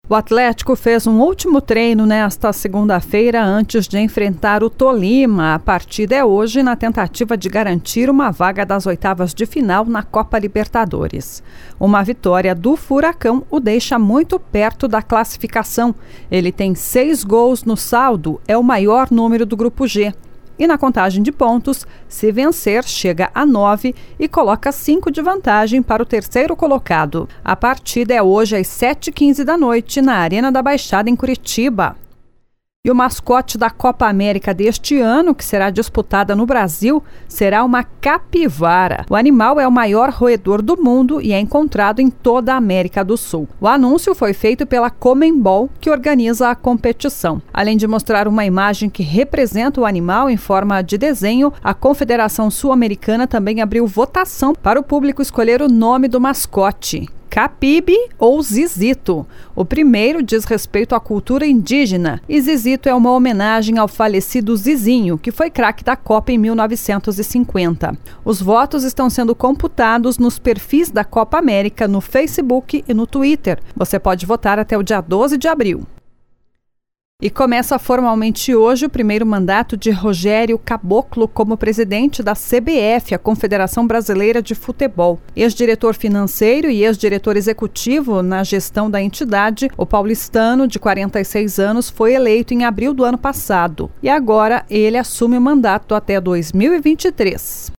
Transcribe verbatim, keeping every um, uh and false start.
O Atlético fez um último treino nesta segunda-feira antes de enfrentar o Tolima. A partida é hoje na tentativa de garantir uma vaga das oitavas de final na Copa Libertadores. Uma vitória do Furacão o deixa muito perto da classificação. Ele tem seis gols no saldo, é o maior número do Grupo G. E na contagem de pontos, se vencer, chega a nove e coloca cinco de vantagem para o terceiro colocado. A partida é hoje às sete e quinze da noite na Arena da Baixada, em Curitiba. E o mascote da Copa América deste ano, que será disputada no Brasil, será uma capivara. O animal é o maior roedor do mundo e é encontrado em toda a América do Sul. O anúncio foi feito pela Conmebol, que organiza a competição. Além de mostrar uma imagem que representa o animal em forma de desenho, a Confederação Sul-Americana também abriu votação para o público escolher o nome do mascote: Capibe ou Zizito. O primeiro diz respeito à cultura indígena e Zizito é uma homenagem ao falecido Zizinho, que foi craque da Copa em mil novecentos e cinquenta. Os votos estão sendo computados nos perfis da Copa América no Facebook e no Twitter. Você pode votar até o dia doze de abril. E começa formalmente hoje o primeiro mandato de Rogério Caboclo como presidente da C B F, a Confederação Brasileira de Futebol. Ex-diretor financeiro e ex-diretor executivo na gestão da entidade, o paulistano, de quarenta e seis anos, foi eleito em abril do ano passado. E agora ele assume o mandato até dois mil e vinte e três.